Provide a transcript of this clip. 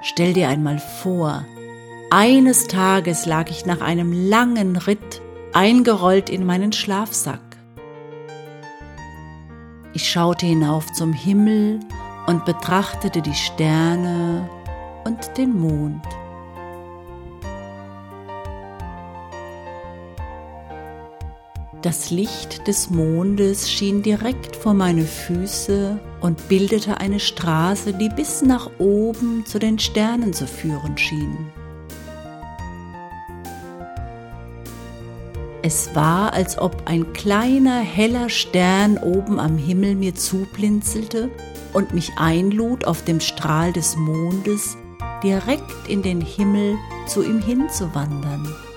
Stell dir einmal vor, eines Tages lag ich nach einem langen Ritt eingerollt in meinen Schlafsack. Ich schaute hinauf zum Himmel und betrachtete die Sterne und den Mond. Das Licht des Mondes schien direkt vor meine Füße und bildete eine Straße, die bis nach oben zu den Sternen zu führen schien. Es war, als ob ein kleiner, heller Stern oben am Himmel mir zublinzelte und mich einlud, auf dem Strahl des Mondes direkt in den Himmel zu ihm hinzuwandern.